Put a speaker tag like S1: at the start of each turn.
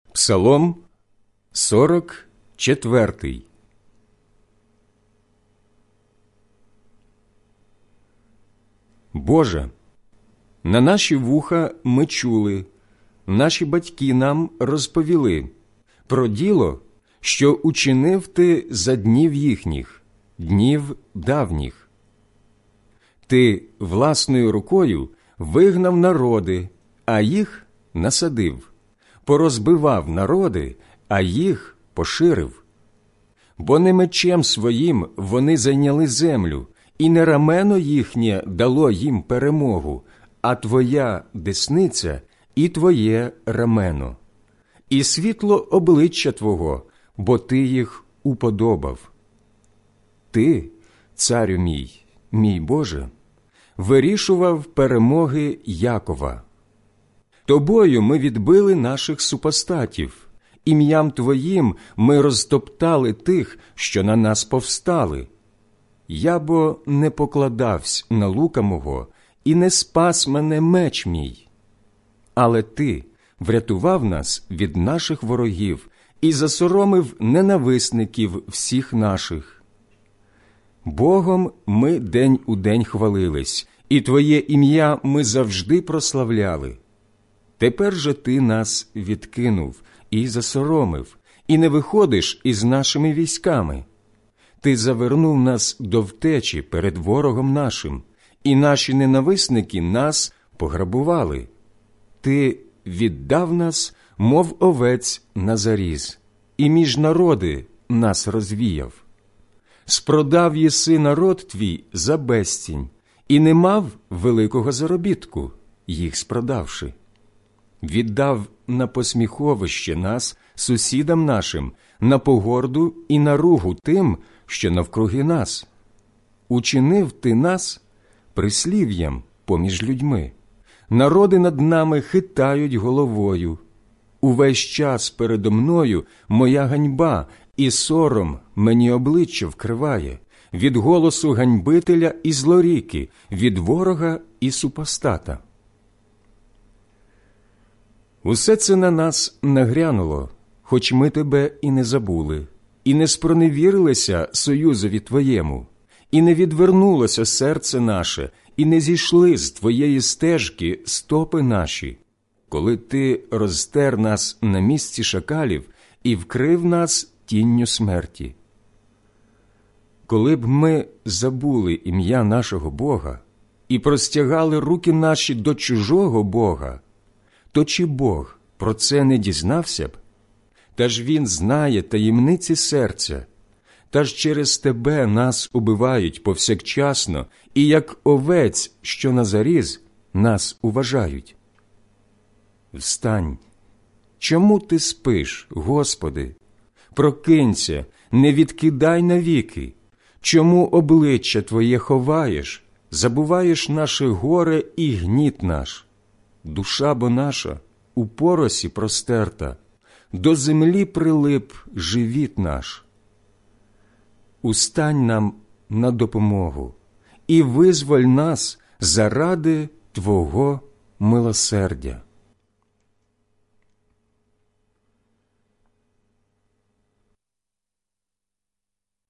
S1: Псалом 44. Боже, на наші вуха ми чули, наші батьки нам розповіли про діло, що учинив ти за днів їхніх, днів давніх. Ти власною рукою вигнав народи, а їх насадив, порозбивав народи, а їх поширив. Бо не мечем своїм вони зайняли землю, і не рамено їхнє дало їм перемогу, а твоя десниця і твоє рамено, і світло обличчя твого, бо ти їх уподобав. Ти, царю мій, мій Боже, вирішував перемоги Якова. Тобою ми відбили наших супостатів, ім'ям Твоїм ми розтоптали тих, що на нас повстали. Я бо не покладавсь на лука мого, і не спас мене меч мій. Але Ти врятував нас від наших ворогів і засоромив ненависників всіх наших. Богом ми день у день хвалились, і Твоє ім'я ми завжди прославляли. Тепер же Ти нас відкинув і засоромив, і не виходиш із нашими військами. Ти завернув нас до втечі перед ворогом нашим, і наші ненависники нас пограбували. Ти віддав нас, мов овець на заріз, і між народи нас розвіяв. Спродав єси народ твій за безцінь, і не мав великого заробітку, їх спродавши. Віддав на посміховище нас сусідам нашим, на погорду і на ругу тим, що навкруги нас. Учинив ти нас прислів'ям поміж людьми. Народи над нами хитають головою. Увесь час передо мною моя ганьба, і сором мені обличчя вкриває, від голосу ганьбителя і злоріки, від ворога і супостата. Усе це на нас нагрянуло, хоч ми тебе і не забули, і не спроневірилися союзові твоєму, і не відвернулося серце наше, і не зійшли з твоєї стежки стопи наші, коли ти розтер нас на місці шакалів і вкрив нас тінню смерті. Коли б ми забули ім'я нашого Бога і простягали руки наші до чужого Бога, то чи Бог про це не дізнався б? Та ж Він знає таємниці серця, та ж через тебе нас убивають повсякчасно, і як овець, що на заріз, нас уважають. Встань! Чому ти спиш, Господи? Прокинься, не відкидай навіки. Чому обличчя Твоє ховаєш, забуваєш наше горе і гніт наш? Душа бо наша у поросі простерта, до землі прилип живіт наш. Устань нам на допомогу і визволь нас заради Твого милосердя.